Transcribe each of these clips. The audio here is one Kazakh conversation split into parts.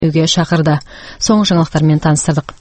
үйге шақырды. Соңғы жаңалықтармен таныстырдық.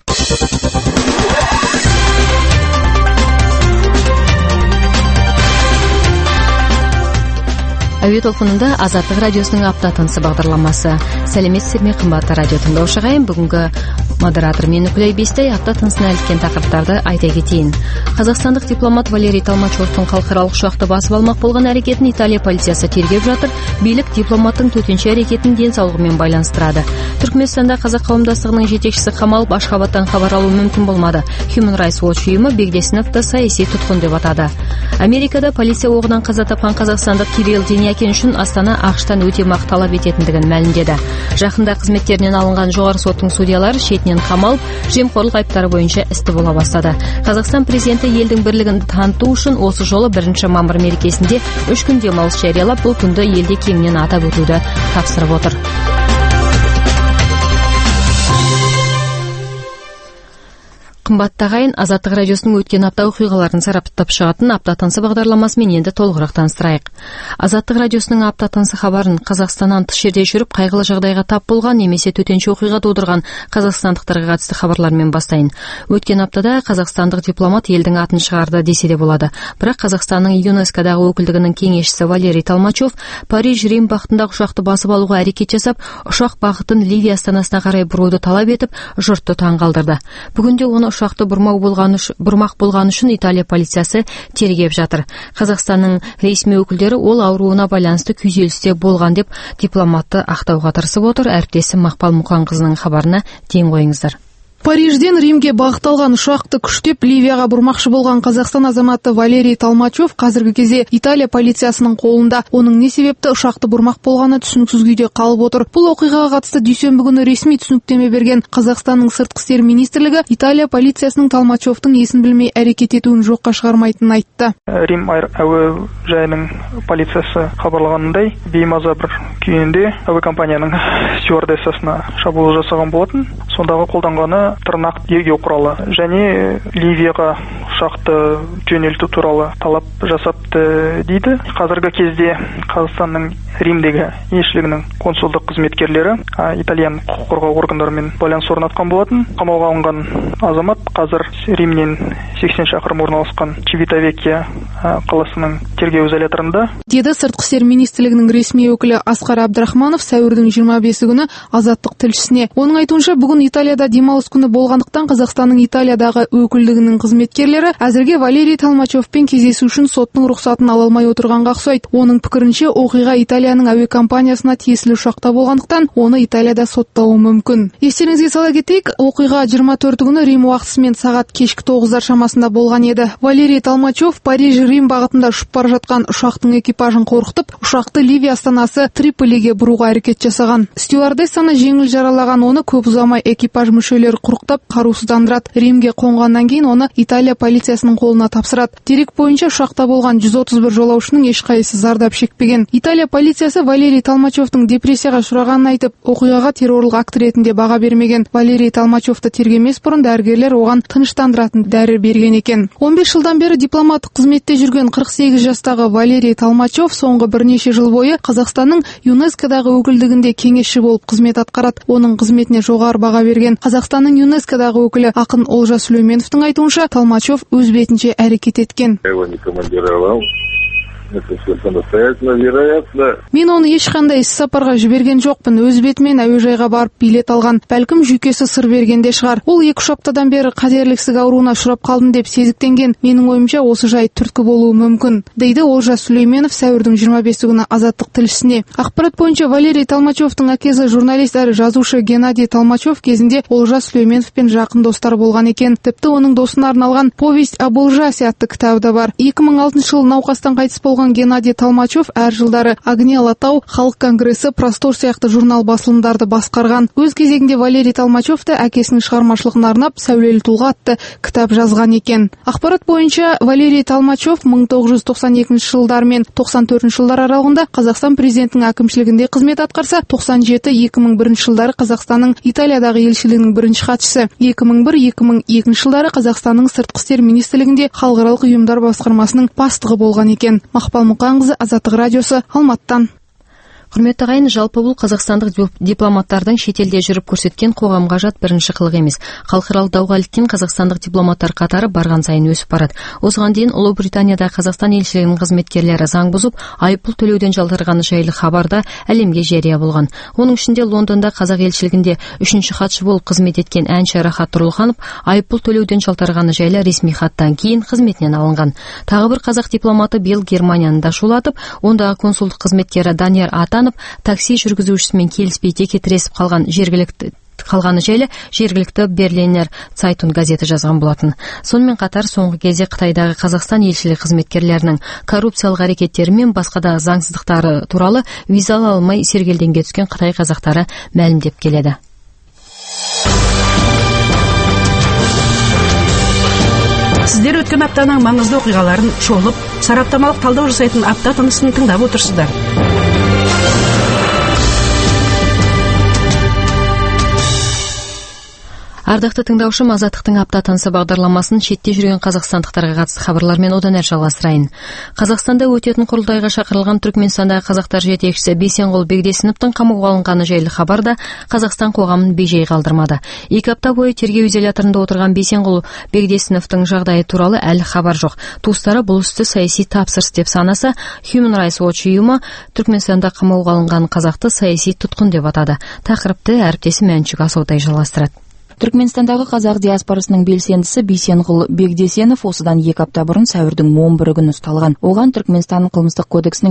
Әуе толқынында Азаттық радиосының апта тынысы бағдарламасы. Сәлеметсіздер ме, қымбатты радио тыңдаушы ағайын. Бүгінгі модератор мен Үкілай Бестай апта тынысына іліккен тақырыптарды айта кетейін. Қазақстандық дипломат Валерий Толмачевтың халықаралық ұшақты басып алмақ болған әрекетін Италия полициясы тергеп жатыр. Билік дипломаттың төтенше әрекетін денсаулығымен байланыстырады. Түркменстанда қазақ қауымдастығының жетекшісі қамалып, Ашхабадтан хабар алу мүмкін болмады. Human Rights Watch ұйымы Бегдесіновті саяси тұтқын деп атады. Америкада полиция оғынан қаза тапқан қазақстандық Кирилл Денякин үшін Астана ақштан өтемақы талап ететіндігін мәлімдеді. Жақында қызметтерінен алынған жоғары соттың судьялары шетінен қамалып, жемқорлық айыптары бойынша істі бола бастады. Қазақстан президенті елдің бірлігін таныту үшін осы жолы 1 мамыр мерекесінде 3 күн демалыс жариялап, бұл күнді елде кеңінен атап өтуді тапсырып отыр. Қымбатты ағайын, Азаттық радиосының өткен апта оқиғаларын сараптап шығатын апта тынысы бағдарламасымен енді толығырақ таныстырайық. Азаттық радиосының апта тынысы хабарын Қазақстаннан тыс жерде жүріп қайғылы жағдайға тап болған немесе төтенше оқиға тудырған қазақстандықтарға қатысты хабарлармен бастайын. Өткен аптада қазақстандық дипломат елдің атын шығарды десе де болады. Бірақ Қазақстанның ЮНЕСКО-дағы өкілдігінің кеңесшісі Валерий Толмачев Париж-Рим бағытындағы ұшақты басып алуға әрекет жасап, ұшақ бағытын Ливия астанасына қарай бұруды талап етіп, жұртты таңғалдырды. Бүгінде оны ұшақты бұрмақ болғаны үшін Италия полициясы тергеп жатыр. Қазақстанның ресми өкілдері ол ауруына байланысты күйзелісте болған деп дипломатты ақтауға тырысып отыр. Әріптесім Мақпал Мұқанқызының хабарына ден қойыңыздар. Парижден Римге бағытталған ұшақты күштеп Ливияға бұрмақшы болған Қазақстан азаматы Валерий Толмачев қазіргі кезде Италия полициясының қолында. Оның не себепті ұшақты бұрмақ болғаны түсініксіз күйде қалып отыр. Бұл оқиғаға қатысты дүйсенбі күні ресми түсініктеме берген Қазақстанның сыртқы істер министрлігі Италия полициясының Толмачевтың есін білмей әрекет етуін жоққа шығармайтынын айтты. Рим әуежайының полициясы хабарлағанындай, беймаза бір күйінде әуе компанияның стюардессасына шабуыл жасаған болатын. Сондағы қолданғаны тырнақ егеу құралы және Ливияға ұшақты жөнелту туралы талап жасапты дейді. Қазіргі кезде Қазақстанның Римдегі елшілігінің консулдық қызметкерлері итальян құқық қорғау органдарымен байланыс орнатқан болатын. Қамауға алынған азамат қазір Римнен 80 шақырым орналасқан Чивитавекия қаласының тергеу изоляторында. Деді сыртқы істер министрлігінің ресми өкілі Асқар Абдрахманов сәуірдің 25 күні Азаттық тілшісіне. Оның айтуынша, бүгін Италияда демалыс күні болғандықтан Қазақстанның Италиядағы өкілдігінің қызметкерлері әзірге Валерий Толмачевпен кездесу үшін соттың рұқсатын ала алмай отырғанға ұқсайды. Оның пікірінше, оқиға Италияның әуе компаниясына тиесілі ұшақта болғандықтан, оны Италияда соттауы мүмкін. Естеріңізге сала кетейік, оқиға 24 күні Рим уақытысымен сағат кешкі 9-дар шамасында болған еді. Валерий Толмачев Париж-Рим бағытында ұшып бара жатқан ұшақтың экипажын қорқытып, ұшақты Ливия астанасы Триполиге бұруға әрекет жасаған. Стюардессаны жеңіл жаралаған оны көп ұзамай экипаж мүшелері құрықтап қарусыздандырады. Римге қонғаннан кейін оны Италия полициясының қолына тапсырады. Дерек бойынша ұшақта болған 131 жолаушының ешқайсысы зардап шекпеген. Италия полициясы Валерий Толмачевтың депрессияға ұшырағанын айтып, оқиғаға террорлық акт ретінде баға бермеген. Валерий Толмачевты тергемес бұрын дәрігерлер оған тыныштандыратын дәрі берген екен. 15 жылдан бері дипломаттық қызметте жүрген 48 жастағы Валерий Толмачев соңғы бірнеше жыл бойы Қазақстанның ЮНЕСКО-дағы өкілдігінде кеңесші болып қызмет атқарады. Оның қызметіне жоғары баға берген Қазақстанның ЮНЕСКО-дағы өкілі ақын Олжас Сүлейменовтің айтуынша, Толмачев өз бетінше әрекет еткен. Мен оны ешқандай іс-сапарға жіберген жоқпын. Өз бетімен әуежайға барып билет алған. Бәлкім жүйкесі сыр бергенде шығар. Ол 2-3 аптадан бері қатерлік ауруына ұшырап қалдым деп сезіктенген. Менің ойымша осы жай түрткі болуы мүмкін, дейді Олжас Сүлейменов сәуірдің 25 күні Азаттық тілшісіне. Ақпарат бойынша Валерий Толмачевтың әкесі журналист әрі жазушы Геннадий Толмачев кезінде Олжас Сүлейменовпен жақын достар болған екен. Тіпті оның досына арналған «Повесть об Олжасе» атты кітабы да бар. 2006 жылы науқастан қайтыс болған Геннадий Толмачев әр жылдары Огни Алатау, Халық конгресі, Простор сияқты журнал басылымдарды басқарған. Өз кезегінде Валерий Толмачев та әкесінің шығармашылығына арнап «Сәулелі тұлға» атты кітап жазған екен. Ақпарат бойынша Валерий Толмачев 1992 жылдар мен 94 жылдар аралығында Қазақстан президентінің әкімшілігінде қызмет атқарса, 97-2001 жылдары Қазақстанның Италиядағы елшілігінің бірінші хатшысы, 2001-2002 жылдары Қазақстанның сыртқы істер министрлігінде халықаралық ұйымдар басқармасының бастығы болған екен. Мақпал Мұқанқызы, Азаттық радиосы, Алматыдан. Құрметті ағайын, жалпы бұл қазақстандық дипломаттардың шетелде жүріп көрсеткен қоғамға жат бірінші қылық емес. Халықаралық дауға іліккен қазақстандық дипломаттар қатары барған сайын өсіп барады. Осыған дейін Ұлыбританияда Қазақстан елшілігінің қызметкерлері заң бұзып, айыппұл төлеуден жалтарғаны жайлы хабарда әлемге жария болған. Оның ішінде Лондонда қазақ елшілігінде 3-ші хатшы болып қызмет еткен әнші Рахат Тұрлыханов айыппұл төлеуден жалтарғаны жайлы ресми хаттан кейін қызметінен алынған. Тағы бір қазақ дипломаты биыл Германияны да шулатып, ондағы консулдық қызметкері Данияр Атанов такси жүргізушісімен келіспей теке тіресіп қалғаны жайлы жергілікті Берлинер Цайтун газеті жазған болатын. Сонымен қатар соңғы кезде Қытайдағы Қазақстан елшілігі қызметкерлерінің коррупциялық әрекеттері мен басқа да заңсыздықтары туралы виза ала алмай сергелденге түскен Қытай қазақтары мәлімдеп келеді. Сіздер өткен аптаның маңызды оқиғаларын шолып, сараптамалық талдау жасайтын апта тынысын тыңдап отырсыздар. Ардақты тыңдаушым, Азаттықтың апта тынысы бағдарламасын шетте жүрген қазақстандықтарға қатысты хабарлармен одан әрі жалғастырайын. Қазақстанда өтетін құрылтайға шақырылған Түркменстандағы қазақтар жетекшісі Бейсенғұл Бегдесіновтың қамауға алынғаны жайлы хабарда Қазақстан қоғамын бей-жай қалдырмады. 2 апта бойы тергеу изоляторында отырған Бейсенғұл Бегдесіновтың жағдайы туралы әлі хабар жоқ. Туыстары бұл істі саяси тапсырыс деп санаса, Human Rights Watch ұйымы Түркменстанда қамауға алынған қазақты саяси тұтқын деп атады. Тақырыпты әріптесім Мәншүк Асаутай жалғастырады. Түркменстандағы қазақ диаспорасының белсендісі Бейсенғұл Бегдесенов осыдан 2 апта бұрын сәуірдің 11 күні ұсталған. Оған Түркменстан қылмыстық кодексінің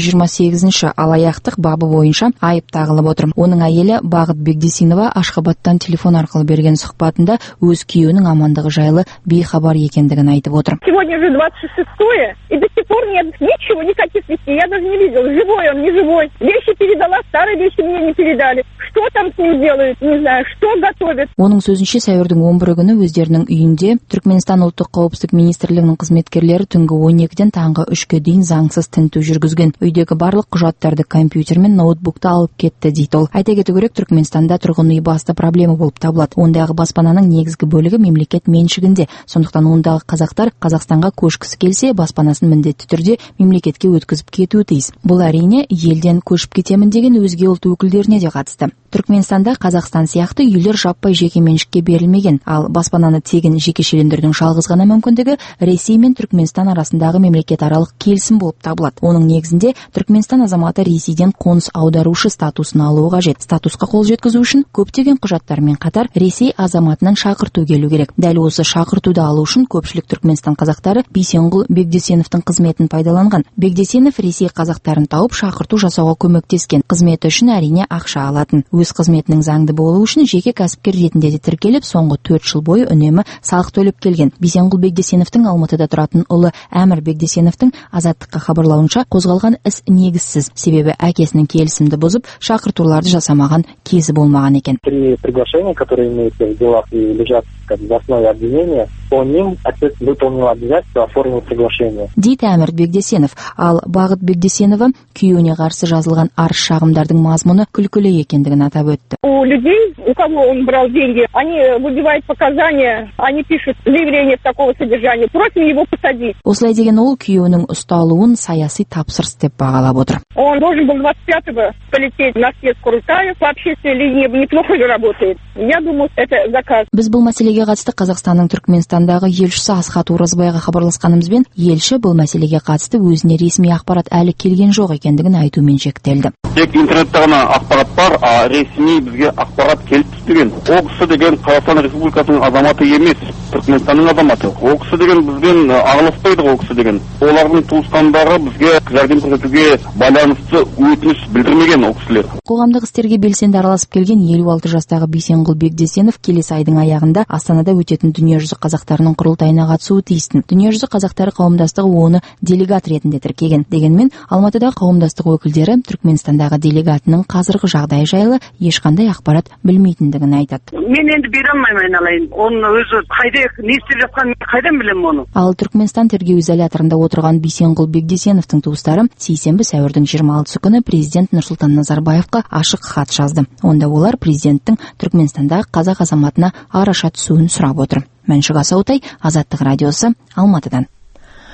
228-ші алаяқтық бабы бойынша айып тағылып отыр. Оның әйелі Бағыт Бегдесинова Ашхабадтан телефон арқылы берген сұхбатында өз күйеуінің амандығы жайлы бейхабар екендігін айтып отыр. Сегодня уже 26-е, и до сих пор нет ничего, никаких вестей. Я даже не видел, живой он, не живой. Вещи передала, старые вещи мне не передали. Что там с ним делают, не знаю, что готовят. Оның сөзінше сәуірдің 11 күні өздерінің үйінде Түркменстан ұлттық қауіпсіздік министрлігінің қызметкерлері түнгі 12-ден таңғы 3-ке дейін заңсыз тінту жүргізген. Үйдегі барлық құжаттарды, компьютер мен ноутбукты алып кетті дейді ол. Айта кету керек, Түркменстанда тұрғын үй басты проблема болып табылады. Ондағы баспананың негізгі бөлігі мемлекет меншігінде. Сондықтан ондағы қазақтар Қазақстанға көшкісі келсе, баспанасын міндетті түрде мемлекетке өткізіп кетуі тиіс. Бұл әрине елден көшіп кетемін деген өзге ұлт өкілдеріне де қатысты. Түркменстанда Қазақстан сияқты үйлер жаппай жеке меншікке берілмеген, ал баспананы тегін жекешелендірудің жалғыз ғана мүмкіндігі Ресей мен Түркменстан арасындағы мемлекетаралық келісім болып табылады. Оның негізінде Түркменстан азаматы Ресейден қоныс аударушы статусын алуы қажет. Статусқа қол жеткізу үшін көптеген құжаттармен қатар Ресей азаматынан шақырту келу керек. Дәл осы шақыртуды алу үшін көпшілік Түркменстан қазақтары Бейсенғұл Бегдесеновтың қызметін пайдаланған. Бегдесенов Ресей қазақтарын тауып шақырту жасауға көмектескен. Қызметі үшін әрине ақша алатын. Өз қызметінің заңды болуы үшін жеке кәсіпкер ретінде де тіркеліп, соңғы 4 жыл бойы үнемі салық төлеп келген. Бейсенғұл Бегдесеновтың Алматыда тұратын ұлы Әмір Бегдесеновтың Азаттыққа хабарлауынша қозғалған іс негізсіз, себебі әкесінің келісімді бұзып, шақыртуларды жасамаған кезі болмаған екен. При приглашении, которые имеются в делах и лежат в основе обвинения, по ним отец выполнил обязательство, оформил приглашение. Дейді Әмір Бегдесенов, ал Бағыт Бегдесенова күйеуіне қарсы жазылған арыз шағымдардың мазмұны күлкілі екендігін атап өтті. У людей, у кого он брал деньги, они выбивают показания, они пишут заявление такого содержания, просим его посадить. Осылай деген ол күйеуінің ұсталуын саяси тапсырыс деп бағалап отыр. Он должен был 25-го полететь на съезд Курултая, по общественной линии неплохо работает. Я думаю, это заказ. Біз бұл мәселеге қатысты Қазақстанның Түркменстандағы елшісі Асхат Оразбайға хабарласқанымызбен, елші бұл мәселеге қатысты өзіне ресми ақпарат әлі келген жоқ екендігін айтумен шектелді. Тек интернетте ғана ақпарат бар, ресми бізге ақпарат келіп түспеген. Ол кісі деген Қазақстан Республикасының азаматы емес, Түркменстанның азаматы. Ол кісі деген бізбен араласпайды, ол кісі деген. Олардың туысқандары бізге жәрдем көрсетуге байланысты өтініш білдірмеген ол кісілер. Қоғамдық істерге белсенді араласып келген 56 жастағы Бейсенғұл Бегдесенов келесі айдың аяғында Астанада өтетін дүниежүзі қазақтарының құрылтайына қатысуы тиістін. Дүниежүзі қазақтары қауымдастығы оны делегат ретінде тіркеген. Дегенмен Алматыда қауымдастығы өкілдері Түркменстандағы делегатының қазіргі жағдайы жайлы ешқандай ақпарат білмейтіндігін айтады. Мен енді бере алмаймын, айналайын. Оның өзі қайда не істеп жатқанын қайдан білемін оны? Ал Түркменстан тергеу изоляторында отырған Бейсенғұл Бегдесеновтың туыстары сейсенбі сәуірдің 26 күні президент Нұрсұлтан Назарбаевқа ашық хат жазды. Онда олар президенттің Түркменстандағы қазақ азаматына араша түсуін сұрап отыр. Мәншүк Асаутай, Азаттық радиосы, Алматыдан.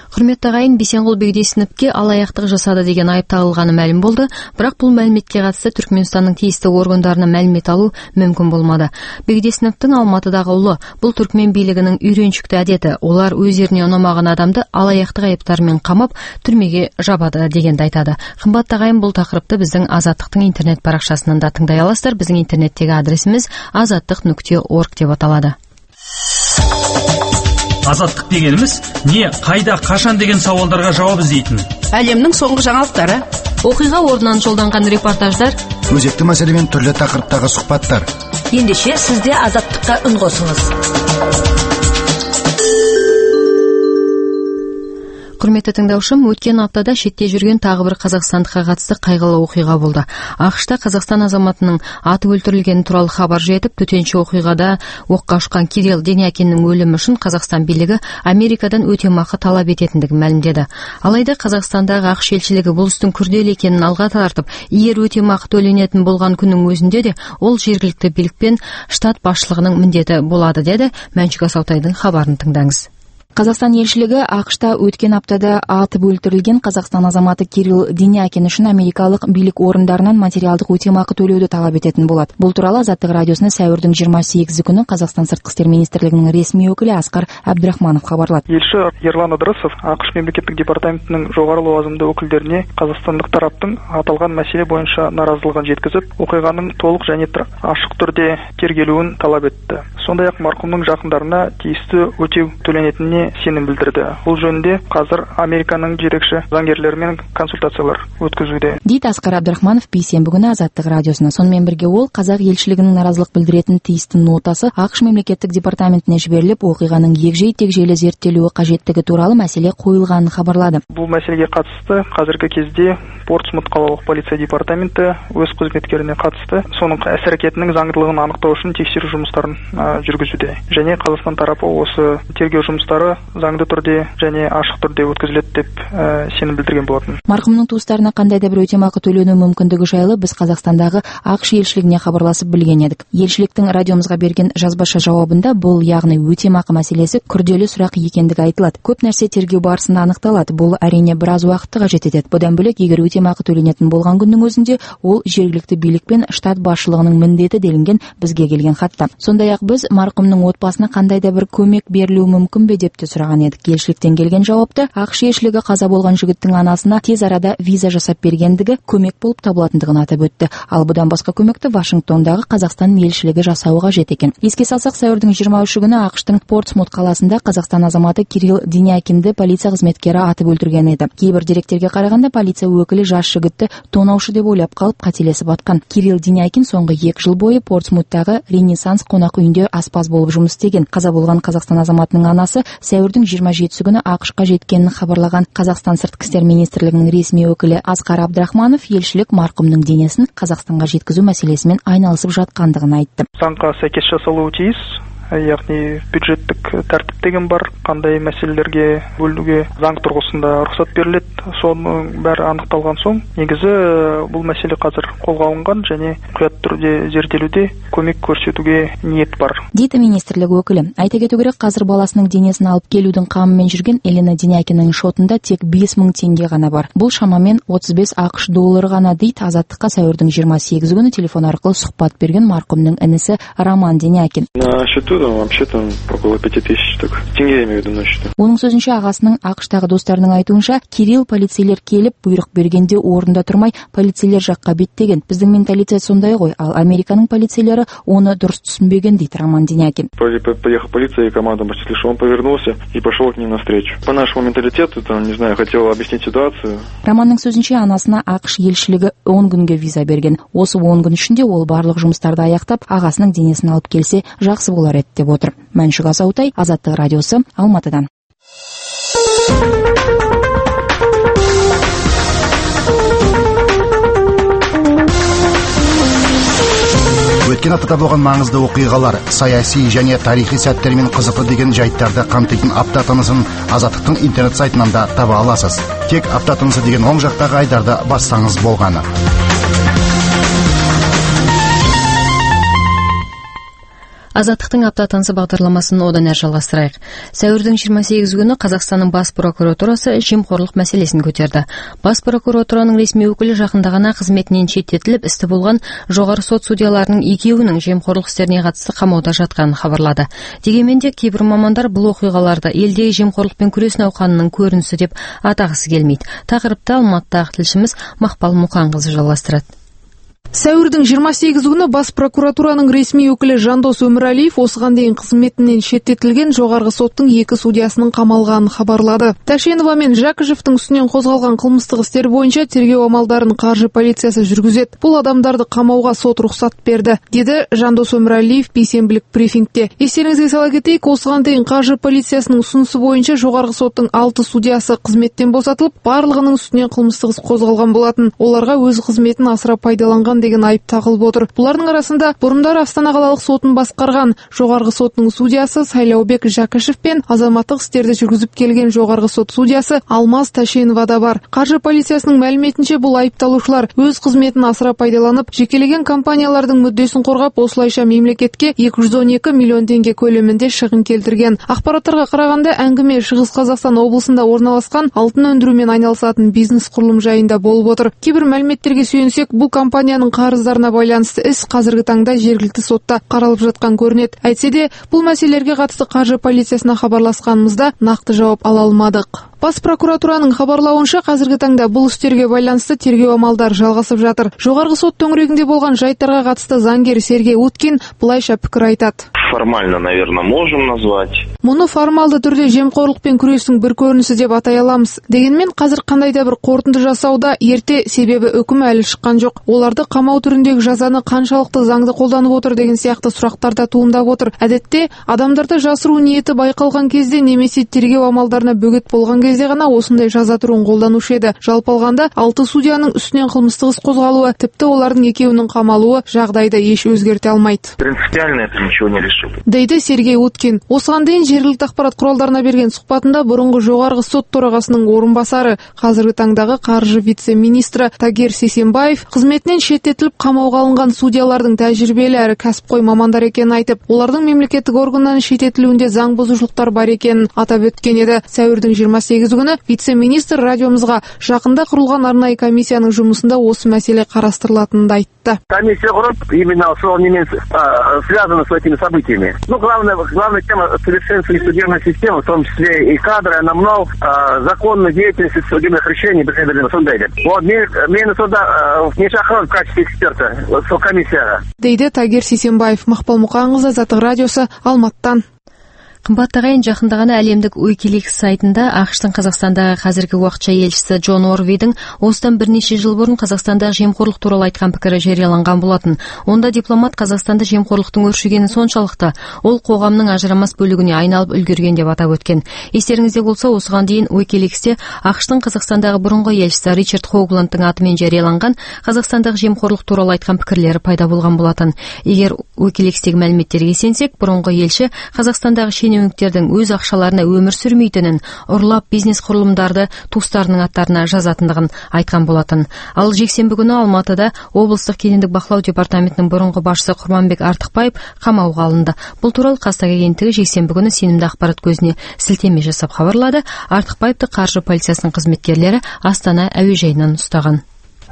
Құрметті ағайын, Бейсенғұл Бегдесіновке алаяқтық жасады деген айып тағылғаны мәлім болды, бірақ бұл мәліметке қатысты Түркменстанның тиісті органдарына мәлімет алу мүмкін болмады. Бегдесіновтың Алматыдағы ұлы, бұл түркмен билігінің үйреншікті әдеті, олар өздеріне ұнамаған адамды алаяқтық айыптармен қамап түрмеге жабады дегенді айтады. Қымбатты ағайын, бұл тақырыпты біздің Азаттықтың интернет парақшасынан да тыңдай аласыздар. Біздің интернеттегі адресіміз azаттық.org деп аталады. Азаттық дегеніміз не, қайда, қашан деген сауалдарға жауап іздейтін. Әлемнің соңғы жаңалықтары, оқиға орнынан жолданған репортаждар, өзекті мәселемен түрлі тақырыптағы сұхбаттар. Ендеше сізде Азаттыққа үн қосыңыз. Құрметті тыңдаушым, өткен аптада шетте жүрген тағы бір қазақстандыққа қатысты қайғылы оқиға болды. ақш-та Қазақстан азаматының атып өлтірілгені туралы хабар жетіп, төтенше оқиғада оққа ұшқан Кирилл Денякиннің өлімі үшін Қазақстан билігі Америкадан өтемақы талап ететіндігін мәлімдеді. Алайда Қазақстандағы ақш елшілігі бұл істің күрделі екенін алға тартып, егер өтемақы төленетін болған күннің өзінде де ол жергілікті билікпен штат басшылығының міндеті болады деді. Мәншүк Асаутайдың хабарын тыңдаңыз. Қазақстан елшілігі ақш-та өткен аптада атып өлтірілген Қазақстан азаматы Кирилл Денякин үшін америкалық билік орындарынан материалдық өтемақы төлеуді талап ететін болады. Бұл туралы Азаттық радиосына сәуірдің 28 күні Қазақстан сыртқы істер министрлігінің ресми өкілі Асқар Абдрахманов хабарлады. Елші Ерлан Ыдырысов ақш мемлекеттік департаментінің жоғары лауазымды өкілдеріне қазақстандық тараптың аталған мәселе бойынша наразылығын жеткізіп, оқиғаның толық және ашық түрде тергелуін талап етті. Сондай-ақ марқұмның жақындарына тиісті өтеу төленетініне сенім білдірді. Бұл жөнінде қазір Американың жетекші заңгерлерімен консультациялар өткізуде. Дейді Асқар Абдрахманов бейсенбі күні Азаттық радиосына. Сонымен бірге ол қазақ елшілігінің наразылық білдіретін тиісті нотасы ақш мемлекеттік департаментіне жіберіліп, оқиғаның егжей-тегжейлі зерттелуі қажеттігі туралы мәселе қойылғанын хабарлады. Бұл мәселеге қатысты қазіргі кезде Портсмут қалалық полиция департаменті өз қызметкеріне қатысты соның іс-әрекетінің заңдылығын анықтау үшін тексеру жұмыстарын жүргізуде. Және Қазақстан тарапы осы тергеу жұмыстары заңды түрде және ашық түрде өткізіледі деп сенім білдірген болатын. Марқұмның туыстарына қандай да бір өтемақы төлену мүмкіндігі жайлы біз Қазақстандағы ақш елшілігіне хабарласып білген едік. Елшіліктің радиомызға берген жазбаша жауабында бұл, яғни өтемақы мәселесі күрделі сұрақ екендігі айтылады. Көп нәрсе тергеу барысында анықталады. Бұл әрине біраз уақытты қажет етеді. Бұдан бөлек, егер өтемақы төленетін болған күннің өзінде ол жергілікті билік пен штат басшылығының міндеті делінген бізге келген хатта. Сондай-ақ біз марқұмның отбасына қандай да бір көмек берілуі мүмкін бе деп те сұраған едік. Елшіліктен келген жауапта ақш елшілігі қаза болған жігіттің анасына тез арада виза жасап бергендігі көмек болып табылатындығын атап өтті. Ал бұдан басқа көмекті Вашингтондағы Қазақстан елшілігі жасауы қажет екен. Еске салсақ, сәуірдің 23 күні ақштың Портсмут қаласында Қазақстан азаматы Кирилл Денякинді полиция қызметкері атып өлтірген еді. Кейбір деректерге қарағанда полиция өкілі жас жігітті тонаушы деп ойлап қалып қателесіп атқан. Кирилл Денякин соңғы 2 жыл бойы Портсмуттағы Ренессанс қонақ үйінде аспаз болып жұмыс істеген. Қаза болған Қазақстан азаматының анасы сәуірдің 27 күні ақш-қа жеткенін хабарлаған Қазақстан сыртқы істер министрлігінің ресми өкілі Асқар Абдрахманов елшілік марқұмның денесін Қазақстанға жеткізу мәселесімен айналысып жатқандығын айтты. Заңға сәйкес жасалуы тиіс. Яғни бюджеттік тәртіп деген бар, қандай мәселелерге бөлуге заң тұрғысында рұқсат беріледі, соның бәрі анықталған соң, негізі бұл мәселе қазір қолға алынған және мұқият түрде зерделуде, көмек көрсетуге ниет бар. Дейді министрлік өкілі. Айта кету керек, қазір баласының денесін алып келудің қамымен жүрген Елена Денякиннің шотында тек 5000 теңге ғана бар. Бұл шамамен 35 ақш доллары ғана, дейді Азаттыққа сәуірдің 28 күні телефон арқылы сұхбат берген марқұмның інісі Роман Денякин. Вообще-то около 5000 теңге, я имею в виду, на счету. Оның сөзінше, ағасының ақштағы достарының айтуынша, Кирилл полицейлер келіп бұйрық бергенде орында тұрмай полицейлер жаққа беттеген. Біздің менталитет сондай ғой, ал Американың полицейлері оны дұрыс түсінбеген, дейді Роман Денякин. Поехал полиция и команда почти, что он повернулся и пошел к ним навстречу. По нашему менталитету, не знаю, хотел объяснить ситуацию. Романның сөзінше, анасына ақш елшілігі 10 күнге виза берген. Осы 10 күн ішінде ол барлық жұмыстарды аяқтап, ағасының денесін алып келсе, жақсы болар еді деп отыр. Мәншүк Асаутай, Азаттық радиосы, Алматыдан. Өткен аптада болған маңызды оқиғалар, саяси және тарихи сәттермен қызықты деген жайттарды қамтитын апта тынысын Азаттықтың интернет сайтынан да таба аласыз. Тек апта тынысы деген оң жақтағы айдарды бассаңыз болғаны. Азаттықтың апта тынысы бағдарламасын одан әрі жалғастырайық. Сәуірдің 28 күні Қазақстанның бас прокуратурасы жемқорлық мәселесін көтерді. Бас прокуратураның ресми өкілі жақында ғана қызметінен шеттетіліп, істі болған жоғары сот судьяларының екеуінің жемқорлық істеріне қатысты қамауда жатқанын хабарлады. Дегенмен де кейбір мамандар бұл оқиғаларды елдегі жемқорлықпен күрес науқанының көрінісі деп атағысы келмейді. Тақырыпты Алматыдағы тілшіміз Мақпал Мұқанқызы жалғастырады. Сәуірдің 28 күні бас прокуратураның ресми өкілі Жандос Өмірәлиев осыған дейін қызметінен шеттетілген жоғарғы соттың 2 судьясының қамалғанын хабарлады. Тәшенова мен Жакишевтің үстінен қозғалған қылмыстық істер бойынша тергеу амалдарын қаржы полициясы жүргізеді. Бұл адамдарды қамауға сот рұқсат берді, деді Жандос Өмірәлиев бейсенбілік брифингте. Естеріңізге сала кетейік, осыған дейін қаржы полициясының ұсынысы бойынша жоғарғы соттың 6 судьясы қызметтен босатылып, барлығының үстінен қылмыстық іс қозғалған болатын. Оларға өз қызметін асыра пайдаланған деген айып тағылып отыр. Бұлардың арасында бұрындар Астана қалалық сотын басқарған жоғарғы сотының судьясы Сайлаубек Жакишев пен азаматтық істерді жүргізіп келген жоғарғы сот судьясы Алмаз Тәшенова да бар. Қаржы полициясының мәліметінше бұл айыпталушылар өз қызметін асыра пайдаланып, жекелеген компаниялардың мүддесін қорғап, осылайша мемлекетке 212 миллион теңге көлемінде шығын келтірген. Ақпараттарға қарағанда әңгіме Шығыс Қазақстан облысында орналасқан алтын өндірумен айналысатын бизнес құрылым жайында болып отыр. Кейбір мәліметтерге сүйенсек, бұл компанияның қарыздарына байланысты іс қазіргі таңда жергілікті сотта қаралып жатқан көрінеді. Әйтсе де, бұл мәселелерге қатысты қаржы полициясына хабарласқанымызда нақты жауап ала алмадық. Бас прокуратураның хабарлауынша қазіргі таңда бұл істерге байланысты тергеу амалдары жалғасып жатыр. Жоғарғы сот төңірегінде болған жайттарға қатысты заңгер Сергей Уткин былайша пікір айтады. Формально, наверное, можем назвать. Мұны формалды түрде жемқорлықпен күрестің бір көрінісі деп атай аламыз. Дегенмен қазір қандай да бір қорытынды жасауда ерте, себебі үкім әлі шыққан жоқ. Оларды қамау түріндегі жазаны қаншалықты заңды қолданып отыр деген сияқты сұрақтар да туындап отыр. Әдетте адамдарды жасыру ниеті байқалған кезде немесе тергеу амалдарына бөгет болған кезде ғана осындай жаза түрін қолданушы еді. Жалпы алғанда 6 судьяның үстінен қылмыстық іс қозғалуы, тіпті олардың екеуінің қамалуы жағдайды еш өзгерте алмайды. Принципиально это ничего не решит. Дейді Сергей Уткин. Осыған дейін жергілікті ақпарат құралдарына берген сұхбатында бұрынғы жоғарғы сот төрағасының орынбасары, қазіргі таңдағы қаржы вице-министрі Тагир Сисенбаев қызметінен шеттетіліп қамауға алынған судьялардың тәжірибелі әрі кәсіпқой мамандар екенін айтып, олардың мемлекеттік органнан шеттетілуінде заң бұзушылықтар бар екенін атап өткен еді. Сәуірдің 28 күні вице-министр радиомызға жақында құрылған арнайы комиссияның жұмысында осы мәселе қарастырылатынын айтты. Комиссия құрып, именно связана с этими событиями. Главная тема совершенствования судебной системы, в том числе и кадры, анамнов, законной деятельности судебных решений предъявлено суде. Вот, мені суда не шақырады в качестве эксперта, сол комиссияға. Дейді Тагир Сисенбаев. Мақпал Мұқанқызы, Азаттық радиосы, Алматыдан. Қымбатты ағайын, жақында ғана әлемдік Wikileaks сайтында ақш-тың Қазақстандағы қазіргі уақытша елшісі Джон Орвидің осыдан бірнеше жыл бұрын Қазақстандағы жемқорлық туралы айтқан пікірі жарияланған болатын. Онда дипломат Қазақстанда жемқорлықтың өршігені соншалықты, ол қоғамның ажырамас бөлігіне айналып үлгерген деп атап өткен. Естеріңізде болса, осыған дейін Wikileaksте ақш-тың Қазақстандағы бұрынғы елшісі Ричард Хоугландтың атымен жарияланған Қазақстандағы жемқорлық туралы айтқан пікірлері пайда болған болатын. Егер Wikileakстегі мәліметтерге сенсек, бұрынғы елші Қазақстандағы шенеуніктердің өз ақшаларына өмір сүрмейтінін, ұрлап бизнес құрылымдарды туыстарының аттарына жазатындығын айтқан болатын. Ал жексенбі күні Алматыда облыстық кедендік бақылау департаментінің бұрынғы басшысы Құрманбек Артықбаев қамауға алынды. Бұл туралы Қазтаг агенттігі жексенбі күні сенімді ақпарат көзіне сілтеме жасап хабарлады. Артықбаевты қаржы полициясының қызметкерлері Астана әуежайынан ұстаған.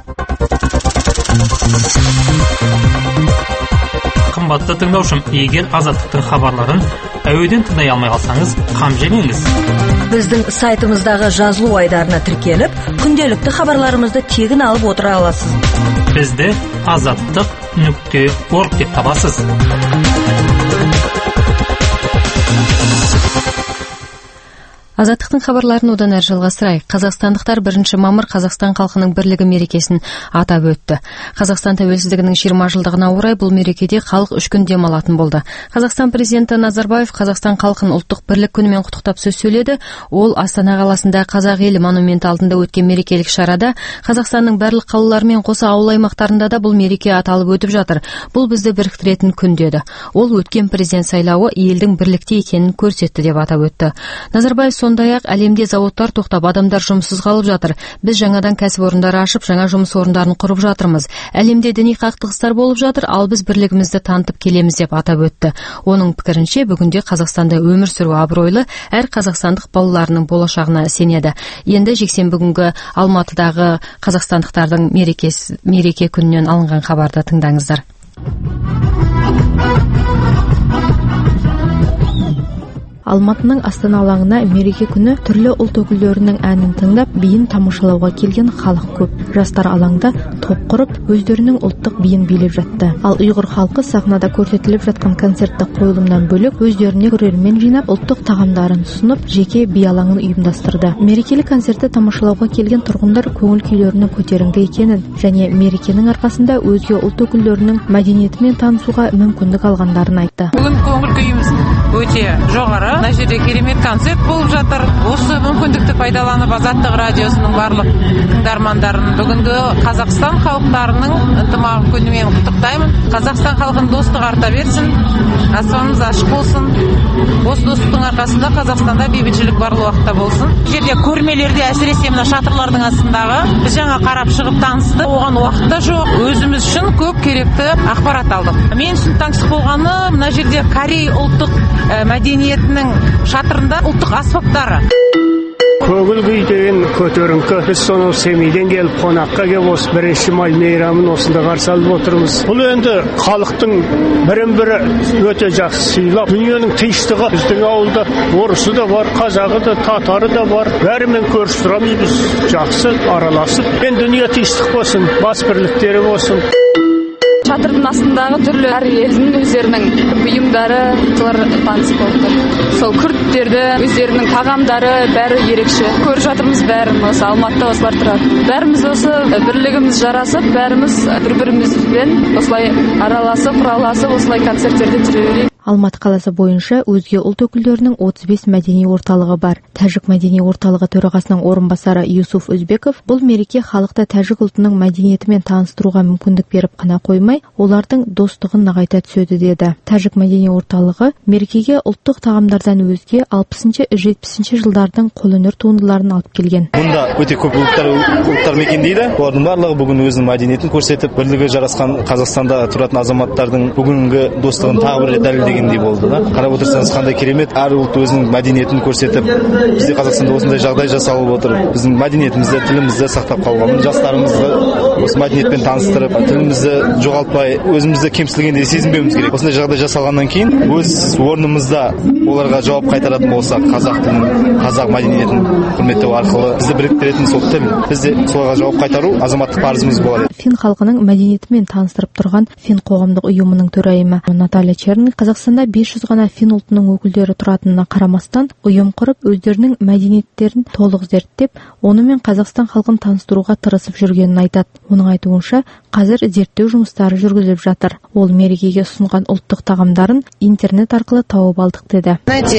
Қымбатты тыңдаушым, егер Азаттықтың хабарларын әуеден тыңдай алмай қалсаңыз, қам жемеңіз. Біздің сайтымыздағы жазылу айдарына тіркеліп, күнделікті хабарларымызды тегін алып отыра аласыз. Бізді azаттық.org деп табасыз. Азаттықтың хабарларын одан әрі жалғастырайық. Қазақстандықтар 1 мамыр Қазақстан халқының бірлігі мерекесін атап өтті. Қазақстан тәуелсіздігінің 20 жылдығына орай бұл мерекеде халық 3 күн демалатын болды. Қазақстан президенті Назарбаев Қазақстан халқын ұлттық бірлік күнімен құттықтап сөз сөйледі. Ол Астана қаласында Қазақ елі монументі алдында өткен мерекелік шарада Қазақстанның барлық қалаларымен қоса ауыл аймақтарында да бұл мереке аталып өтіп жатыр. Бұл бізді біріктіретін күн деді. Ол өткен президент сайлауы елдің бірлікте екенін көрсетті деп атап өтті. Назарбаев сондай-ақ әлемде зауыттар тоқтап, адамдар жұмыссыз қалып жатыр. Біз жаңадан кәсіпорындар ашып, жаңа жұмыс орындарын құрып жатырмыз. Әлемде діни қақтығыстар болып жатыр, ал біз бірлігімізді танытып келеміз деп атап өтті. Оның пікірінше, бүгінде Қазақстанда өмір сүру абыройлы, әр қазақстандық балаларының болашағына сенеді. Енді жексенбі күнгі Алматыдағы қазақстандықтардың мереке күнінен алынған хабарды тыңдаңыздар. Алматының Астана алаңына мереке күні түрлі ұлт өкілдерінің әнін тыңдап, биін тамашалауға келген халық көп. Жастар алаңда топ құрып, өздерінің ұлттық биін билеп жатты. Ал ұйғыр халқы сахнада көрсетіліп жатқан концерттік қойылымнан бөлек өздеріне көрермен жинап, ұлттық тағамдарын ұсынып, жеке би алаңын ұйымдастырды. Мерекелік концертті тамашалауға келген тұрғындар көңіл күйлерінің көтеріңкі екенін және мерекенің арқасында өзге ұлт өкілдерінің мәдениетімен танысуға мүмкіндік алғандарын айтты. Бүгін көңіл күйіміз өте жоғары. Мына жерде керемет концерт болып жатыр. Осы мүмкіндікті пайдаланып Азаттық радиосының барлық тыңдармандарын бүгінгі Қазақстан халықтарының ынтымағы күнімен құттықтаймын. Қазақстан халқын достық арта берсін, аспанымыз ашық болсын. Осы достықтың арқасында Қазақстанда бейбітшілік барлық уақытта болсын. Жерде көрмелерде әсіресе мына шатырлардың астындағы біз жаңа қарап шығып танысты. Оған уақытта жоқ. Өзіміз үшін көп керекті ақпарат алдық. Мен үшін таңсық болғаны мына жерде Корей ұлттық мәдениетінің шатырында ұлттық аспаптары. Көңіл күй деген көтеріңкі. Біз соны Семейден келіп, қонаққа келіп, осы 1 май мейрамын осында қарсы алып отырмыз. Бұл енді халықтың бірін-бірі өте жақсы сыйлап, дүниенің тыныштығы. Біздің ауылда орысы да бар, қазағы да, татары да бар. Бәрімен көрісіп тұрамыз, жақсы араласып. Мен дүние тыныштық болсын, бас бірліктері болсын. Шатырдың астындағы түрлі әр елдің өздерінің бұйымдары таныс болды. Сол күрттерді, өздерінің тағамдары бәрі ерекше. Көріп жатырмыз бәріміз, Алматыда осылар тұрады. Бәріміз осы бірлігіміз жарасып, бәріміз бір-бірімізбен осылай араласып, құраласып, осылай концерттерде жүре берейік. Алматы қаласы бойынша өзге ұлт өкілдерінің 35 мәдени орталығы бар. Тәжік мәдени орталығы төрағасының орынбасары Юсуф Өзбеков бұл мереке халықты тәжік ұлтының мәдениетімен таныстыруға мүмкіндік беріп қана қоймай, олардың достығын нығайта түседі деді. Тәжік мәдени орталығы мерекеге ұлттық тағамдардан өзге 60-70 жылдардың қолөнер туындыларын алып келген. Мұнда өте көп ұлттар мекендейді. Олардың барлығы бүгін өзінің мәдениетін көрсетіп, бірлігі жарасқан Қазақстанда тұратын азаматтардың бүгінгі достығын тағы бір дәлелдегендей болды. Қарап отырсаңыз қандай керемет, әр ұлт өзінің мәдениетін көрсетіп, бізде Қазақстанда осындай жағдай жасалып отыр. Біздің мәдениетімізді, тілімізді сақтап қалған, жастарымызды осы мәдениетпен таныстырып, тілімізді жоғалтпай, өзімізді кемсітілгендей сезінбеуіміз керек. Осындай жағдай жасалғаннан кейін өз орнымызда оларға жауап қайтаратын болсақ, қазақ тілін, қазақ мәдениетін құрметтеу арқылы бізді біріктіретін сол тіл, бізде соларға жауап қайтару азаматтық парызымыз болады. Фин халқының мәдениетімен таныстырып тұрған Фин қоғамдық ұйымының төрайымы Наталья Черный Қазақстанда 500 ғана фин ұлтының өкілдері тұратынына қарамастан, ұйым құрып, өздерінің мәдениеттерін толық зерттеп, онымен Қазақстан халқын таныстыруға тырысып жүргенін айтады. Оның айтуынша, қазір зерттеу жұмыстары жүргізіліп жатыр. Ол мерекеге ұсынған ұлттық тағамдарын интернет арқылы тауып алдық деді.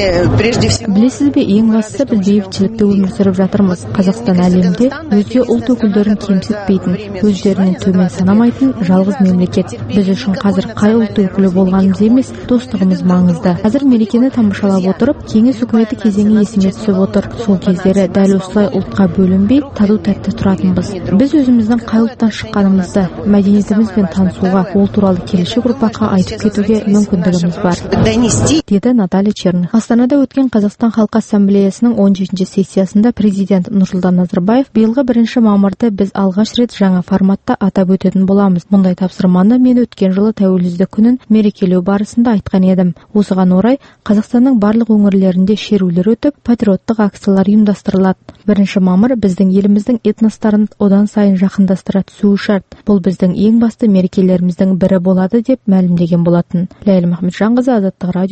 Білесіз бе, ең бастысы біз бейбітшілікте өмір сүріп жатырмыз. Қазақстан әлемде өзге ұлт өкілдерін кемсітпейтін, өздерінің төмен санамайтын жалғыз мемлекет. Біз үшін қазір қай ұлт өкілі болғанымыз емес, достығымыз маңызды. Қазір мерекені тамашалап отырып, кеңес үкіметі кезеңі есіме түсіп отыр. Сол кездері дәл осылай ұлтқа бөлінбей, тату-тәтті тұратынбыз. Біз өзіміздің қай ұлттан шыққанымызды, мәдениетімізбен танысуға, ол туралы келешек ұрпаққа айтып кетуге мүмкіндігіміз бар, деді Наталья Черный. Астанада өткен Қазақстан халқы ассамблеясының 17-ші сессиясында президент Нұрсұлтан Назарбаев биылғы 1 мамырды біз алғаш рет жаңа форматта атап өтетін боламыз. Мұндай тапсырманы мен өткен жылы тәуелсіздік күнін мерекелеу барысында айтқан едім. Осыған орай Қазақстанның барлық өңірлерінде шерулер өтіп, патриоттық акциялар ұйымдастырылады. 1 мамыр біздің еліміздің этностарын одан сайын жақындастыра түсуі шарт. Бұл біздің ең басты мерекелеріміздің бірі болады деп мәлімдеген болатын. Ләйлі Махметжанқызы, Азаттық радио.